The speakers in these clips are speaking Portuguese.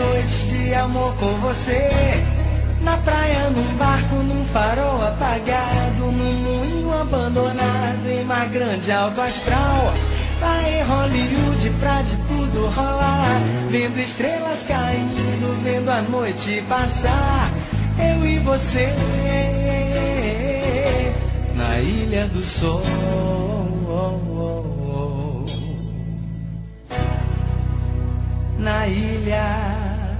noites de amor com você. Na praia, num barco, num farol apagado, num moinho abandonado, em Mar Grande, alto astral. Lá em Hollywood, pra de tudo rolar, vendo estrelas caindo, vendo a noite passar. Eu e você, na Ilha do Sol. Na Ilha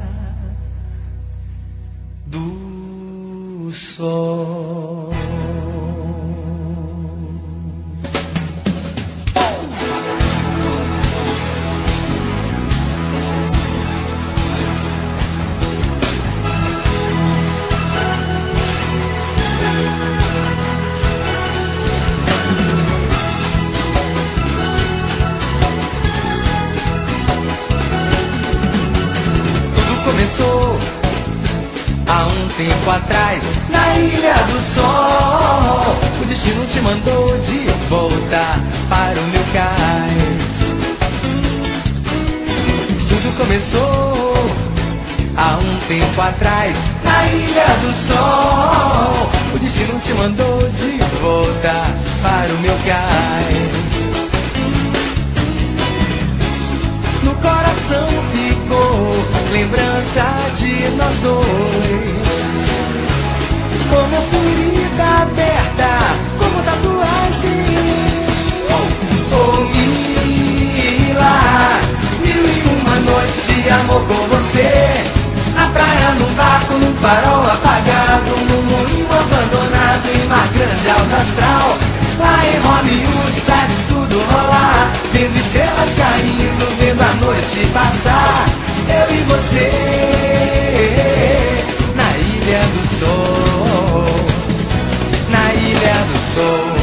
do Sol. Começou há um tempo atrás, na Ilha do Sol. O destino te mandou de volta para o meu cais. Tudo começou há um tempo atrás, na Ilha do Sol. O destino te mandou de volta para o meu cais. No coração ficou lembrança de nós dois, como ferida aberta, como tatuagem. Oh, Mila, 1001 noites de amor com você. Na praia, num barco, num farol apagado, num moinho abandonado, em Mar Grande, alto astral. Lá em Hollywood, pra de tudo rolar, vendo estrelas caindo, vendo a noite passar. Eu e você, na Ilha do Sol. Na Ilha do Sol.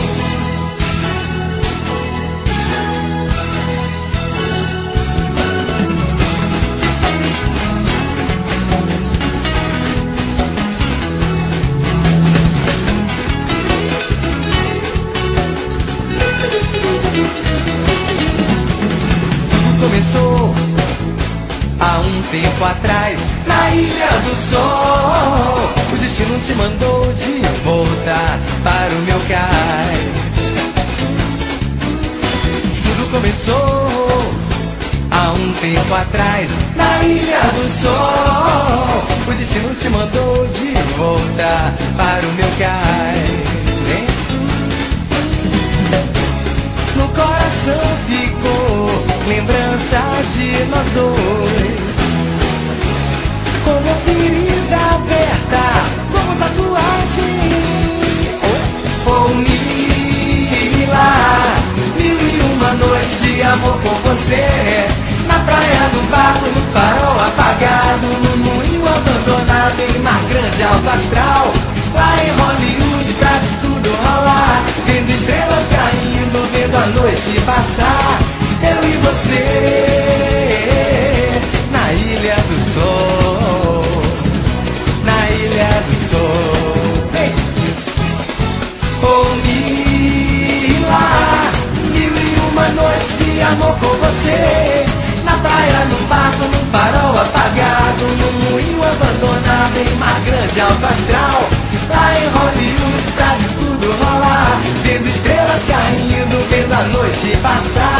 Começou há um tempo atrás, na Ilha do Sol. O destino te mandou de volta para o meu cais. Tudo começou há um tempo atrás, na Ilha do Sol. O destino te mandou de volta para o meu cais. Vem. No coração ficou lembrança de nós dois, como ferida aberta, como tatuagem. Oh, Mila, 1001 noites de amor com você. Na praia, no barco, no farol apagado, no moinho abandonado, em Mar Grande, alto astral. Lá em Hollywood, pra de tudo rolar, vendo estrelas caindo, vendo a noite passar. Eu e você, na Ilha do Sol. Na Ilha do Sol. Hey. Oh, Mila, 1001 noites de amor com você. Na praia, no barco, num farol apagado, num moinho abandonado, em Mar Grande, alto astral. Lá em Hollywood, pra de tudo rolar, vendo estrelas caindo, vendo a noite passar.